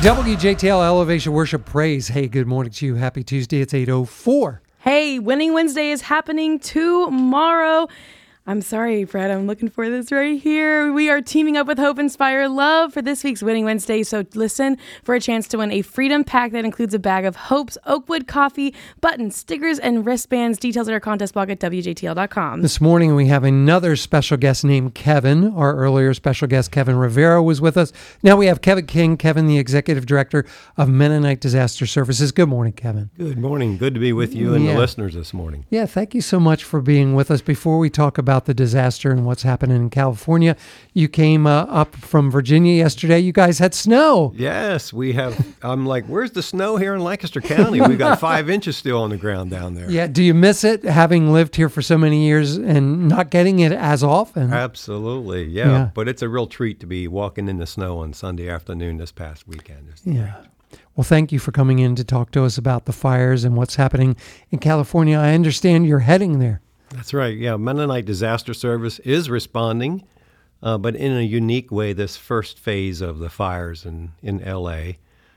WJTL Elevation Worship Praise. Hey, good morning to you. Happy Tuesday. It's 8:04. Hey, Winning Wednesday is happening tomorrow. I'm sorry, Fred. I'm looking for this right here. We are teaming up with Hope Inspire Love for this week's Winning Wednesday. So listen for a chance to win a Freedom Pack that includes a bag of Hope's Oakwood coffee, buttons, stickers, and wristbands. Details at our contest blog at WJTL.com. This morning we have another special guest named Kevin. Our earlier special guest, Kevin Rivera, was with us. Now we have Kevin King. Kevin, the Executive Director of Mennonite Disaster Services. Good morning, Kevin. Good morning. Good to be with you and the listeners this morning. Yeah, thank you so much for being with us. Before we talk about the disaster and what's happening in California, you came up from Virginia yesterday. You guys had snow. Yes, we have. I'm like, where's the snow here in Lancaster County? We've got 5 inches still on the ground down there. Yeah, do you miss it, having lived here for so many years and not getting it as often? Absolutely, yeah. But it's a real treat to be walking in the snow on Sunday afternoon this past weekend. Yeah. Well, thank you for coming in to talk to us about the fires and what's happening in California. I understand you're heading there. That's right. Yeah, Mennonite Disaster Service is responding, but in a unique way, this first phase of the fires in L.A.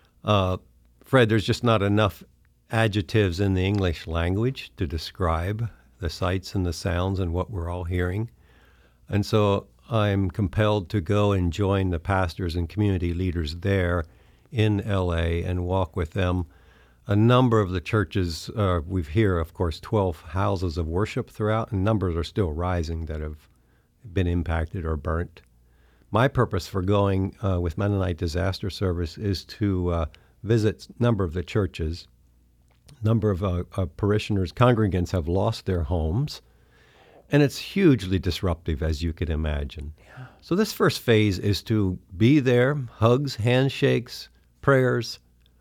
Fred, there's just not enough adjectives in the English language to describe the sights and the sounds and what we're all hearing. And so I'm compelled to go and join the pastors and community leaders there in L.A. and walk with them. A number of the churches, we've here, of course, 12 houses of worship throughout, and numbers are still rising that have been impacted or burnt. My purpose for going with Mennonite Disaster Service is to visit a number of the churches. A number of parishioners, congregants have lost their homes, and it's hugely disruptive, as you can imagine. Yeah. So this first phase is to be there, hugs, handshakes, prayers,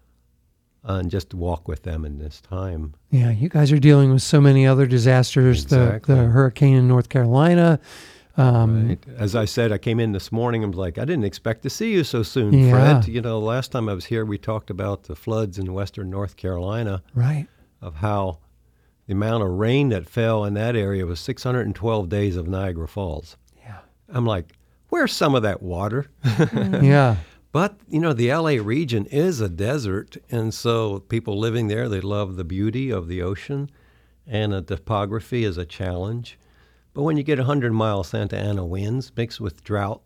and just walk with them in this time. Yeah, you guys are dealing with so many other disasters, Exactly. the hurricane in North Carolina. Right. As I said, I came in this morning, I was like, I didn't expect to see you so soon, Fred. You know, last time I was here, we talked about the floods in western North Carolina. Right. Of how the amount of rain that fell in that area was 612 days of Niagara Falls. Yeah. I'm like, where's some of that water? Yeah. But, you know, the L.A. region is a desert, and so people living there, they love the beauty of the ocean, and the topography is a challenge. But when you get 100-mile Santa Ana winds mixed with drought,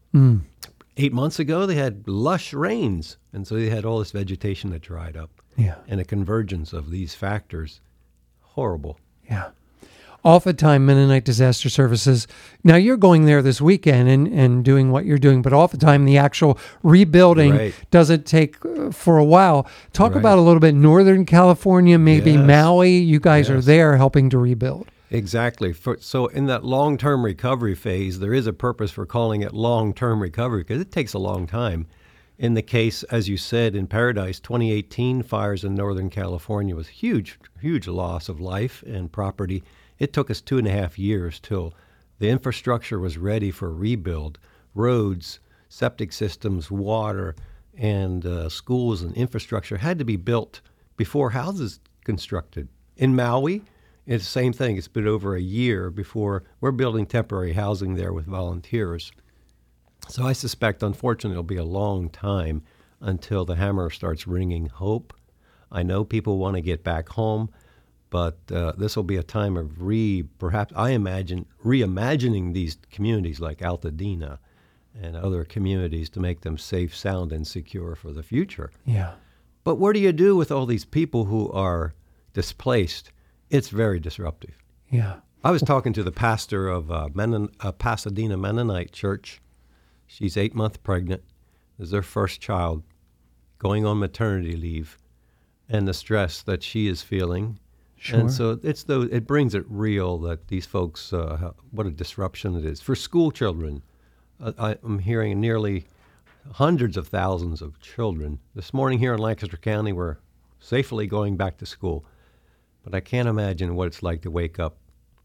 8 months ago they had lush rains, and so they had all this vegetation that dried up. Yeah. And a convergence of these factors, horrible. Yeah. Oftentimes, Mennonite Disaster Services, now you're going there this weekend and doing what you're doing, but oftentimes the actual rebuilding doesn't take for a while. Talk about a little bit Northern California, maybe Maui. You guys are there helping to rebuild. Exactly. So in that long-term recovery phase, there is a purpose for calling it long-term recovery because it takes a long time. In the case, as you said, in Paradise, 2018 fires in Northern California was huge loss of life and property. It took us 2.5 years till the infrastructure was ready for rebuild. Roads, septic systems, water, and schools and infrastructure had to be built before houses constructed. In Maui, it's the same thing. It's been over a year before we're building temporary housing there with volunteers. So I suspect, unfortunately, it'll be a long time until the hammer starts ringing hope. I know people want to get back home, but this will be a time of perhaps I imagine, reimagining these communities like Altadena and other communities to make them safe, sound, and secure for the future. Yeah. But what do you do with all these people who are displaced? It's very disruptive. Yeah. I was talking to the pastor of Pasadena Mennonite Church. She's 8 months pregnant. This is her first child, going on maternity leave, and the stress that she is feeling. Sure. And so it brings it real that these folks, what a disruption it is. For school children, I'm hearing nearly hundreds of thousands of children. This morning here in Lancaster County, we're safely going back to school. But I can't imagine what it's like to wake up.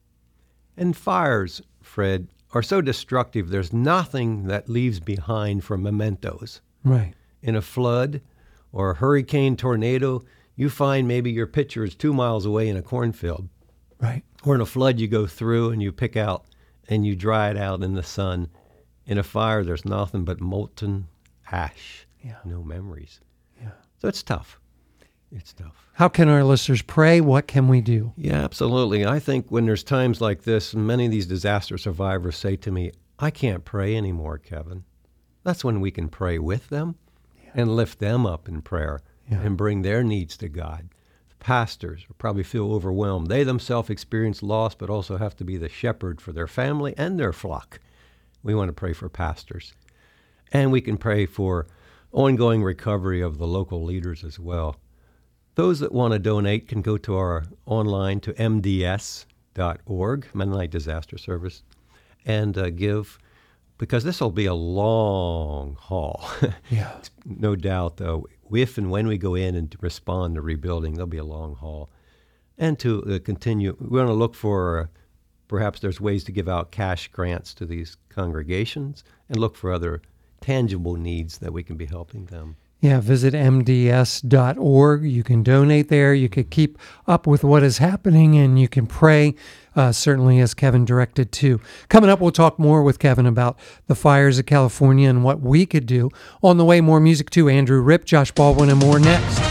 And fires, Fred, are so destructive, there's nothing that leaves behind for mementos. Right. In a flood or a hurricane, tornado, you find maybe your picture is 2 miles away in a cornfield. Right. Or in a flood, you go through and you pick out and you dry it out in the sun. In a fire, there's nothing but molten ash. no memories. Yeah. So it's tough. It's tough. How can our listeners pray? What can we do? Yeah, absolutely. I think when there's times like this, many of these disaster survivors say to me, I can't pray anymore, Kevin. That's when we can pray with them and lift them up in prayer and bring their needs to God. The pastors will probably feel overwhelmed. They themselves experience loss, but also have to be the shepherd for their family and their flock. We want to pray for pastors. And we can pray for ongoing recovery of the local leaders as well. Those that want to donate can go to our online to mds.org, Mennonite Disaster Service, and give, because this will be a long haul. Yeah. No doubt, though, if and when we go in and to respond to rebuilding, there'll be a long haul. And to continue, we want to look for, perhaps there's ways to give out cash grants to these congregations and look for other tangible needs that we can be helping them. Yeah, visit mds.org. You can donate there. You can keep up with what is happening, and you can pray, certainly as Kevin directed too. Coming up, we'll talk more with Kevin about the fires of California and what we could do. On the way, more music too. Andrew Ripp, Josh Baldwin, and more next.